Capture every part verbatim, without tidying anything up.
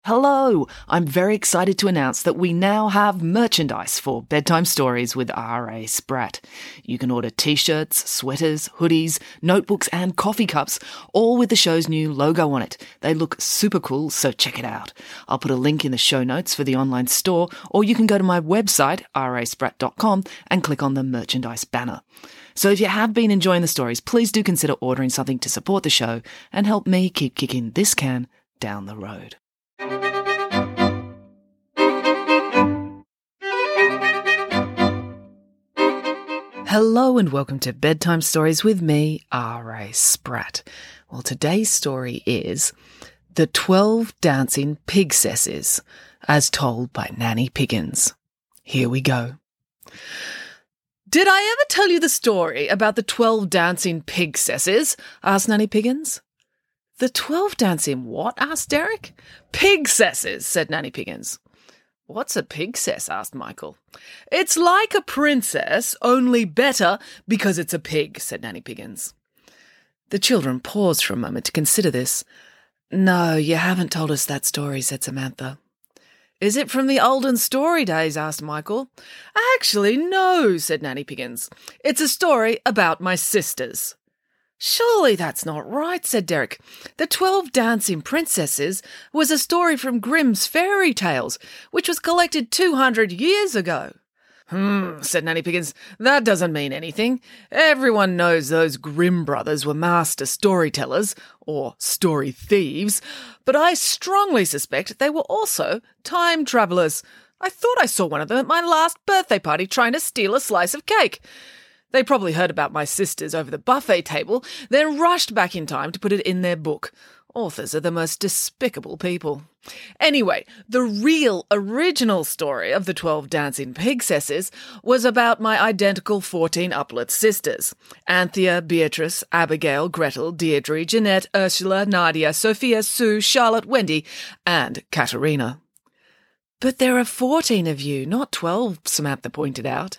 Hello! I'm very excited to announce that we now have merchandise for Bedtime Stories with R A Spratt. You can order t-shirts, sweaters, hoodies, notebooks and coffee cups, all with the show's new logo on it. They look super cool, so check it out. I'll put a link in the show notes for the online store, or you can go to my website, r a spratt dot com, and click on the merchandise banner. So if you have been enjoying the stories, please do consider ordering something to support the show and help me keep kicking this can down the road. Hello and welcome to Bedtime Stories with me, R A Spratt. Well, today's story is The twelve Dancing Pigcesses, as told by Nanny Piggins. Here we go. Did I ever tell you the story about the twelve dancing pigcesses? Asked Nanny Piggins. The twelve dancing what? Asked Derek. Pigcesses, said Nanny Piggins. What's a pigcess? Asked Michael. It's like a princess, only better because it's a pig, said Nanny Piggins. The children paused for a moment to consider this. No, you haven't told us that story, said Samantha. Is it from the olden story days? Asked Michael. Actually, no, said Nanny Piggins. It's a story about my sisters. Surely that's not right, said Derek. The Twelve Dancing Princesses was a story from Grimm's Fairy Tales, which was collected two hundred years ago. Hmm, said Nanny Piggins. That doesn't mean anything. Everyone knows those Grimm brothers were master storytellers, or story thieves, but I strongly suspect they were also time travellers. I thought I saw one of them at my last birthday party trying to steal a slice of cake. They probably heard about my sisters over the buffet table, then rushed back in time to put it in their book. Authors are the most despicable people. Anyway, the real original story of the Twelve Dancing Pigcesses was about my identical fourteen uplet sisters. Anthea, Beatrice, Abigail, Gretel, Deirdre, Jeanette, Ursula, Nadia, Sophia, Sue, Charlotte, Wendy, and Katerina. But there are fourteen of you, not twelve, Samantha pointed out.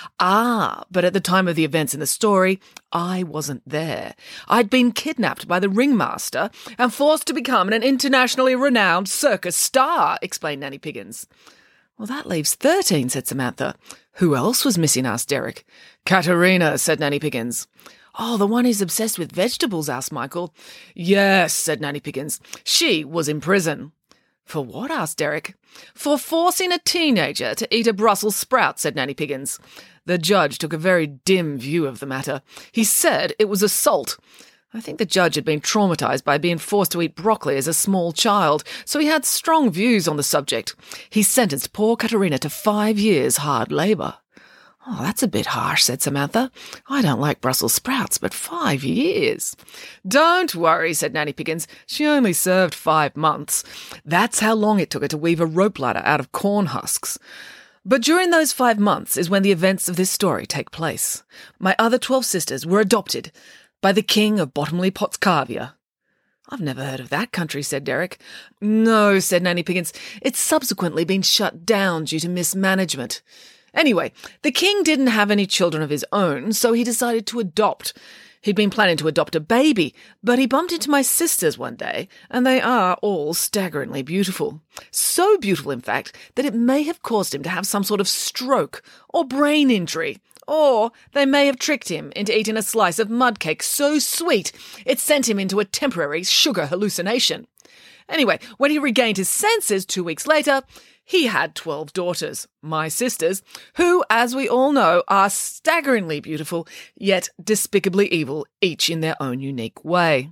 Ah, but at the time of the events in the story, I wasn't there. I'd been kidnapped by the ringmaster and forced to become an internationally renowned circus star, explained Nanny Piggins. Well, that leaves thirteen, said Samantha. Who else was missing? Asked Derek. Katerina, said Nanny Piggins. Oh, the one who's obsessed with vegetables, asked Michael. Yes, said Nanny Piggins. She was in prison. For what? Asked Derek. For forcing a teenager to eat a Brussels sprout, said Nanny Piggins. The judge took a very dim view of the matter. He said it was assault. I think the judge had been traumatised by being forced to eat broccoli as a small child, so he had strong views on the subject. He sentenced poor Katerina to five years hard labour. Oh, that's a bit harsh, said Samantha. I don't like Brussels sprouts, but five years. Don't worry, said Nanny Piggins. She only served five months. That's how long it took her to weave a rope ladder out of corn husks. But during those five months is when the events of this story take place. My other twelve sisters were adopted by the king of Bottomley Potscavia. I've never heard of that country, said Derek. No, said Nanny Piggins. It's subsequently been shut down due to mismanagement. Anyway, the king didn't have any children of his own, so he decided to adopt. He'd been planning to adopt a baby, but he bumped into my sisters one day, and they are all staggeringly beautiful. So beautiful, in fact, that it may have caused him to have some sort of stroke or brain injury. Or they may have tricked him into eating a slice of mud cake so sweet it sent him into a temporary sugar hallucination. Anyway, when he regained his senses two weeks later, he had twelve daughters, my sisters, who, as we all know, are staggeringly beautiful, yet despicably evil, each in their own unique way.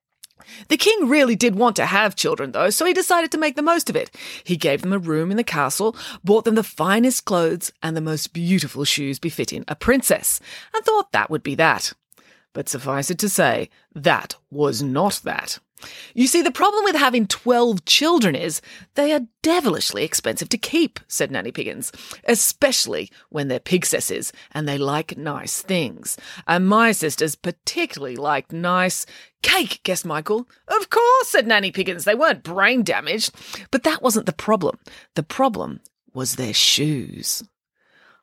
The king really did want to have children, though, so he decided to make the most of it. He gave them a room in the castle, bought them the finest clothes and the most beautiful shoes befitting a princess, and thought that would be that. But suffice it to say, that was not that. You see, the problem with having twelve children is they are devilishly expensive to keep, said Nanny Piggins, especially when they're pigcesses and they like nice things. And my sisters particularly liked nice cake, guessed Michael. Of course, said Nanny Piggins, they weren't brain damaged. But that wasn't the problem. The problem was their shoes.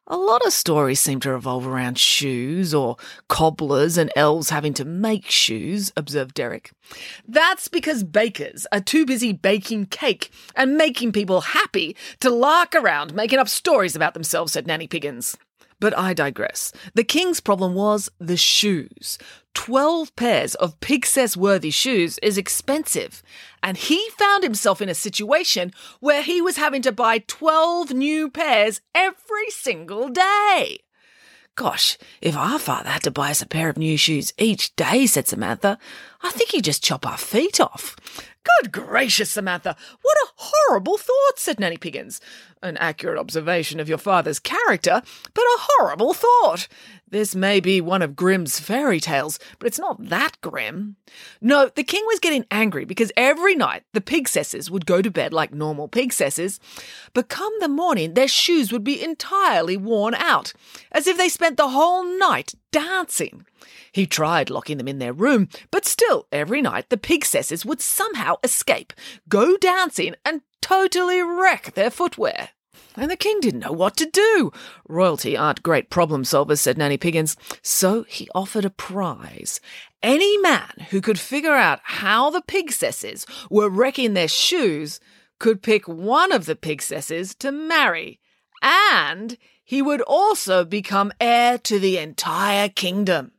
A lot of stories seem to revolve around shoes or cobblers and elves having to make shoes, observed Derek. That's because bakers are too busy baking cake and making people happy to lark around making up stories about themselves, said Nanny Piggins. But I digress. The king's problem was the shoes. Twelve pairs of Pigcess-worthy shoes is expensive, and he found himself in a situation where he was having to buy twelve new pairs every single day. Gosh, if our father had to buy us a pair of new shoes each day, said Samantha, I think he'd just chop our feet off. Good gracious, Samantha, what a horrible thought, said Nanny Piggins. An accurate observation of your father's character, but a horrible thought. This may be one of Grimm's fairy tales, but it's not that grim. No, the king was getting angry because every night the Pigcesses would go to bed like normal Pigcesses, but come the morning their shoes would be entirely worn out, as if they spent the whole night dancing. He tried locking them in their room, but still every night the Pigcesses would somehow escape, go dancing and totally wreck their footwear. And the king didn't know what to do. Royalty aren't great problem solvers, said Nanny Piggins, so he offered a prize. Any man who could figure out how the Pigcesses were wrecking their shoes could pick one of the Pigcesses to marry, and he would also become heir to the entire kingdom.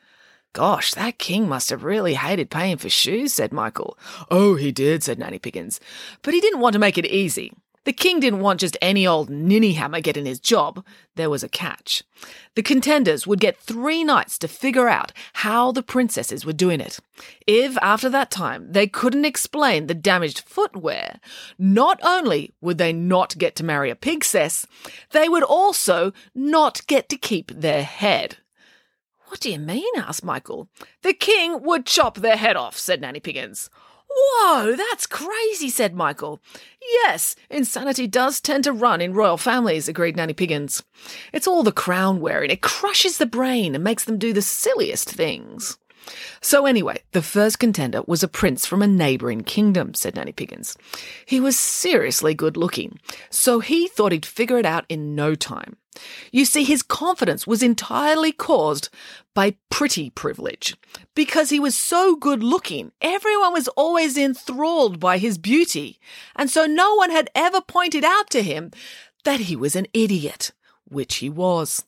Gosh, that king must have really hated paying for shoes, said Michael. Oh, he did, said Nanny Piggins. But he didn't want to make it easy. The king didn't want just any old ninnyhammer getting his job. There was a catch. The contenders would get three nights to figure out how the princesses were doing it. If, after that time, they couldn't explain the damaged footwear, not only would they not get to marry a Pigcess, they would also not get to keep their head. What do you mean? Asked Michael. The king would chop their head off, said Nanny Piggins. Whoa, that's crazy, said Michael. Yes, insanity does tend to run in royal families, agreed Nanny Piggins. It's all the crown wearing. It crushes the brain and makes them do the silliest things. So anyway, the first contender was a prince from a neighbouring kingdom, said Nanny Piggins. He was seriously good looking, so he thought he'd figure it out in no time. You see, his confidence was entirely caused by pretty privilege. Because he was so good looking, everyone was always enthralled by his beauty, and so no one had ever pointed out to him that he was an idiot, which he was.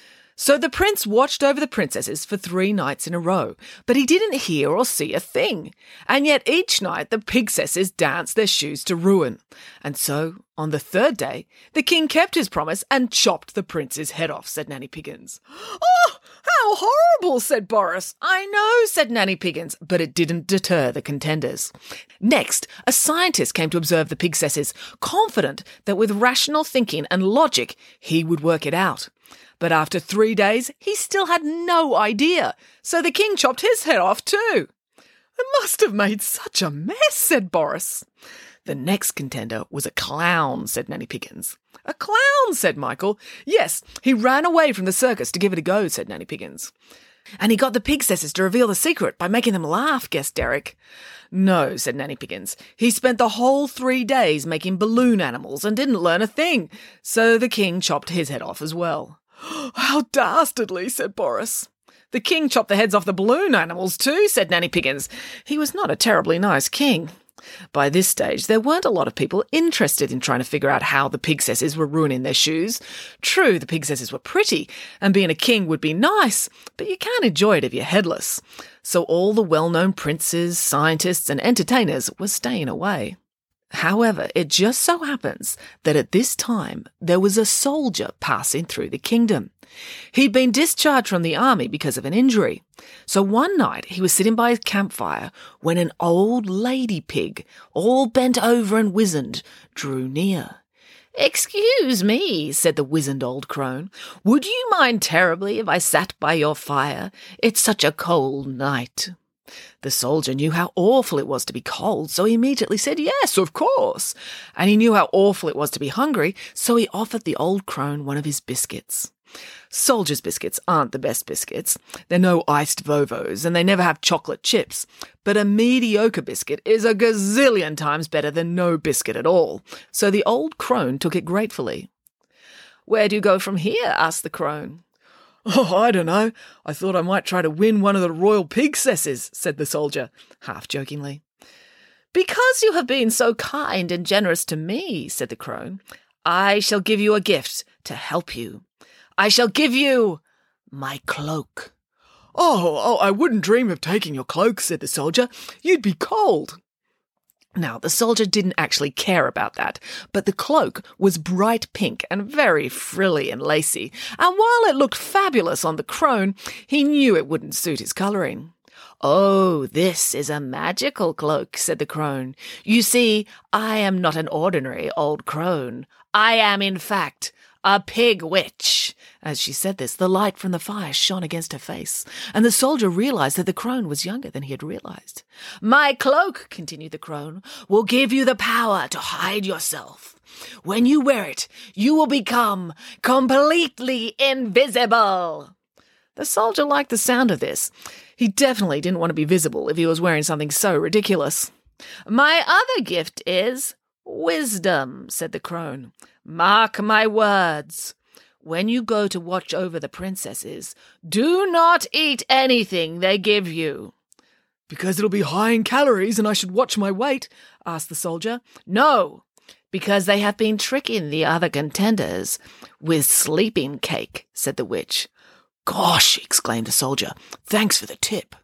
So the prince watched over the princesses for three nights in a row, but he didn't hear or see a thing. And yet each night the Pigcesses danced their shoes to ruin. And so, on the third day, the king kept his promise and chopped the prince's head off, said Nanny Piggins. Oh, how horrible, said Boris. I know, said Nanny Piggins, but it didn't deter the contenders. Next, a scientist came to observe the Pigcesses, confident that with rational thinking and logic he would work it out. But after three days, he still had no idea, so the king chopped his head off too. It must have made such a mess, said Boris. The next contender was a clown, said Nanny Piggins. A clown, said Michael. Yes, he ran away from the circus to give it a go, said Nanny Piggins. And he got the Pigcesses to reveal the secret by making them laugh, guessed Derek. No, said Nanny Piggins. He spent the whole three days making balloon animals and didn't learn a thing, so the king chopped his head off as well. How dastardly, said Boris. The king chopped the heads off the balloon animals too, said Nanny Piggins. He was not a terribly nice king. By this stage, there weren't a lot of people interested in trying to figure out how the Pigcesses were ruining their shoes. True, the Pigcesses were pretty, and being a king would be nice, but you can't enjoy it if you're headless. So all the well-known princes, scientists, and entertainers were staying away. However, it just so happens that at this time there was a soldier passing through the kingdom. He'd been discharged from the army because of an injury. So one night he was sitting by his campfire when an old lady pig, all bent over and wizened, drew near. "Excuse me," said the wizened old crone. "Would you mind terribly if I sat by your fire? It's such a cold night." The soldier knew how awful it was to be cold, so he immediately said, "Yes, of course." And he knew how awful it was to be hungry, so he offered the old crone one of his biscuits. Soldiers' biscuits aren't the best biscuits. They're no iced Vovos, and they never have chocolate chips. But a mediocre biscuit is a gazillion times better than no biscuit at all, so the old crone took it gratefully. "Where do you go from here?" asked the crone. "Oh, I don't know. I thought I might try to win one of the royal pigcesses," said the soldier, half jokingly. "Because you have been so kind and generous to me," said the crone, "I shall give you a gift to help you. I shall give you my cloak." Oh, oh, I wouldn't dream of taking your cloak," said the soldier. "You'd be cold." Now, the soldier didn't actually care about that, but the cloak was bright pink and very frilly and lacy, and while it looked fabulous on the crone, he knew it wouldn't suit his colouring. "Oh, this is a magical cloak," said the crone. "You see, I am not an ordinary old crone. I am, in fact, a pig witch." As she said this, the light from the fire shone against her face, and the soldier realised that the crone was younger than he had realised. "My cloak," continued the crone, "will give you the power to hide yourself. When you wear it, you will become completely invisible." The soldier liked the sound of this. He definitely didn't want to be visible if he was wearing something so ridiculous. "My other gift is wisdom," said the crone. "Mark my words. When you go to watch over the princesses, do not eat anything they give you." "Because it'll be high in calories and I should watch my weight?" asked the soldier. "No, because they have been tricking the other contenders with sleeping cake," said the witch. "Gosh," exclaimed the soldier, "thanks for the tip."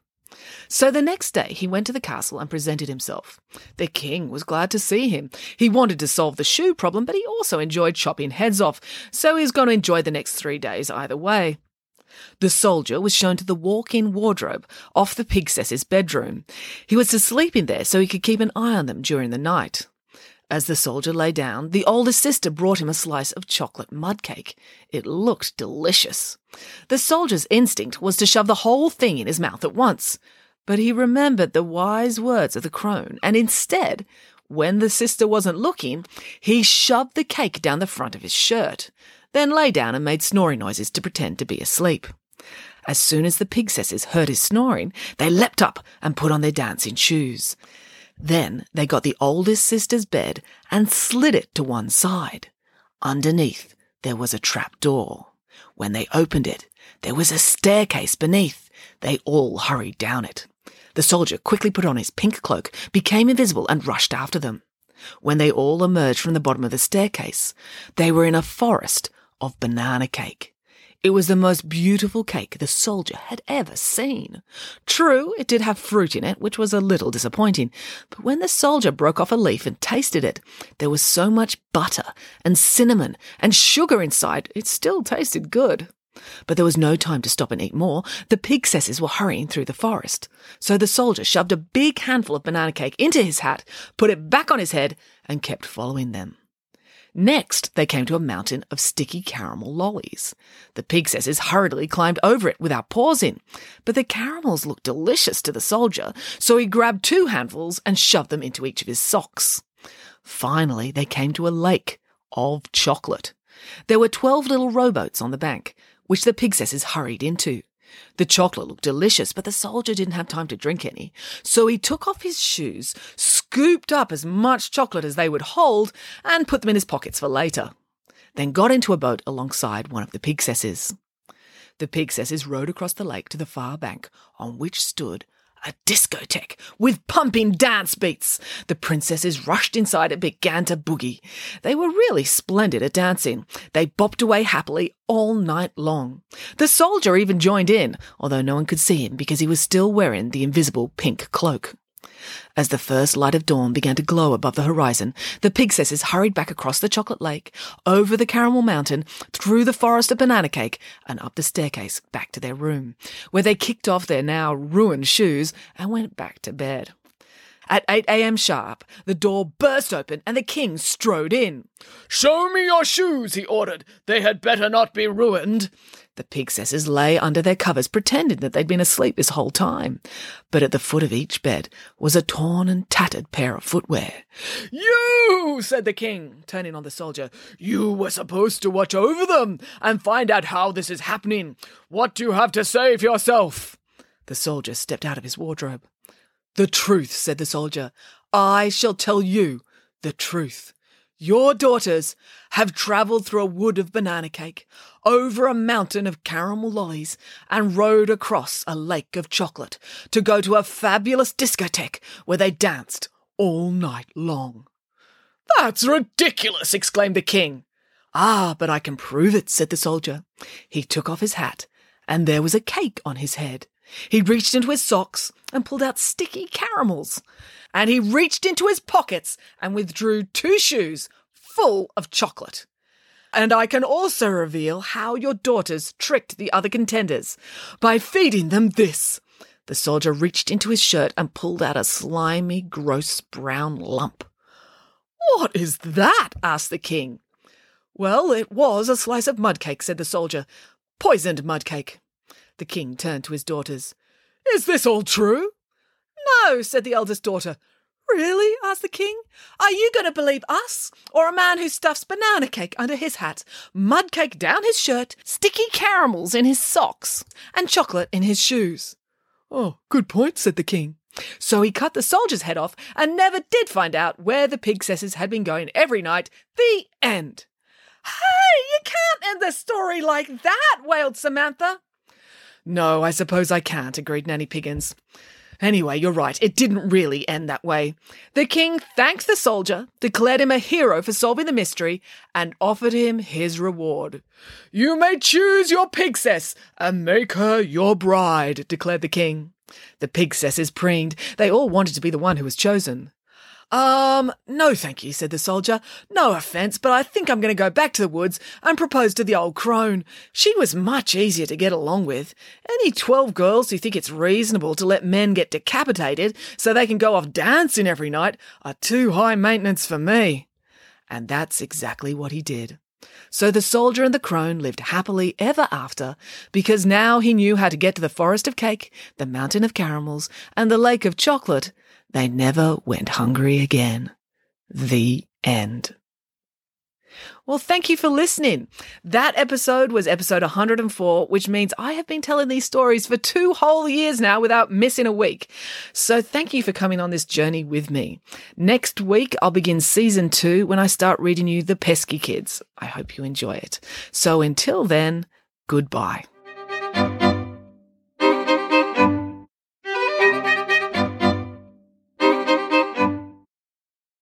So the next day he went to the castle and presented himself. The king was glad to see him. He wanted to solve the shoe problem, but he also enjoyed chopping heads off, so he was going to enjoy the next three days either way. The soldier was shown to the walk-in wardrobe off the pigcess's bedroom. He was to sleep in there so he could keep an eye on them during the night. As the soldier lay down, the oldest sister brought him a slice of chocolate mud cake. It looked delicious. The soldier's instinct was to shove the whole thing in his mouth at once, but he remembered the wise words of the crone, and instead, when the sister wasn't looking, he shoved the cake down the front of his shirt, then lay down and made snoring noises to pretend to be asleep. As soon as the pigcesses heard his snoring, they leapt up and put on their dancing shoes. Then they got the oldest sister's bed and slid it to one side. Underneath, there was a trap door. When they opened it, there was a staircase beneath. They all hurried down it. The soldier quickly put on his pink cloak, became invisible, and rushed after them. When they all emerged from the bottom of the staircase, they were in a forest of banana cake. It was the most beautiful cake the soldier had ever seen. True, it did have fruit in it, which was a little disappointing, but when the soldier broke off a leaf and tasted it, there was so much butter and cinnamon and sugar inside, it still tasted good. But there was no time to stop and eat more. The pigcesses were hurrying through the forest. So the soldier shoved a big handful of banana cake into his hat, put it back on his head, and kept following them. Next, they came to a mountain of sticky caramel lollies. The pigcesses hurriedly climbed over it without pausing, but the caramels looked delicious to the soldier, so he grabbed two handfuls and shoved them into each of his socks. Finally, they came to a lake of chocolate. There were twelve little rowboats on the bank, which the pigcesses hurried into. The chocolate looked delicious, but the soldier didn't have time to drink any, so he took off his shoes, scooped up as much chocolate as they would hold, and put them in his pockets for later, then got into a boat alongside one of the pigcesses. The pigcesses rowed across the lake to the far bank, on which stood a discotheque with pumping dance beats. The princesses rushed inside and began to boogie. They were really splendid at dancing. They bopped away happily all night long. The soldier even joined in, although no one could see him because he was still wearing the invisible pink cloak. As the first light of dawn began to glow above the horizon, the pigcesses hurried back across the chocolate lake, over the caramel mountain, through the forest of banana cake, and up the staircase back to their room, where they kicked off their now ruined shoes and went back to bed. At eight a.m. sharp, the door burst open and the king strode in. "Show me your shoes," he ordered. "They had better not be ruined." The pigcesses lay under their covers, pretending that they'd been asleep this whole time. But at the foot of each bed was a torn and tattered pair of footwear. "You," said the king, turning on the soldier, "you were supposed to watch over them and find out how this is happening. What do you have to say for yourself?" The soldier stepped out of his wardrobe. "The truth," said the soldier. "I shall tell you the truth. Your daughters have travelled through a wood of banana cake, over a mountain of caramel lollies, and rode across a lake of chocolate to go to a fabulous discotheque where they danced all night long." "That's ridiculous!" exclaimed the king. "Ah, but I can prove it," said the soldier. He took off his hat, and there was a cake on his head. He reached into his socks and pulled out sticky caramels. And he reached into his pockets and withdrew two shoes full of chocolate. "And I can also reveal how your daughters tricked the other contenders by feeding them this." The soldier reached into his shirt and pulled out a slimy, gross brown lump. "What is that?" asked the king. "Well, it was a slice of mud cake," said the soldier. "Poisoned mud cake." The king turned to his daughters. "Is this all true?" "No," said the eldest daughter. "Really?" asked the king. "Are you going to believe us, or a man who stuffs banana cake under his hat, mud cake down his shirt, sticky caramels in his socks, and chocolate in his shoes?" "Oh, good point," said the king. So he cut the soldier's head off and never did find out where the pigcesses had been going every night. The end. "Hey, you can't end the story like that," wailed Samantha. "No, I suppose I can't," agreed Nanny Piggins. "Anyway, you're right, it didn't really end that way. The king thanked the soldier, declared him a hero for solving the mystery, and offered him his reward. 'You may choose your pigcess and make her your bride,' declared the king. The pigcesses preened. They all wanted to be the one who was chosen. Um, no thank you, said the soldier. No offence, but I think I'm going to go back to the woods and propose to the old crone. She was much easier to get along with. Any twelve girls who think it's reasonable to let men get decapitated so they can go off dancing every night are too high maintenance for me. And that's exactly what he did. So the soldier and the crone lived happily ever after, because now he knew how to get to the forest of cake, the mountain of caramels, and the lake of chocolate. They never went hungry again. The end. Well, thank you for listening. That episode was episode one hundred four, which means I have been telling these stories for two whole years now without missing a week. So thank you for coming on this journey with me. Next week, I'll begin season two when I start reading you The Pesky Kids. I hope you enjoy it. So until then, goodbye.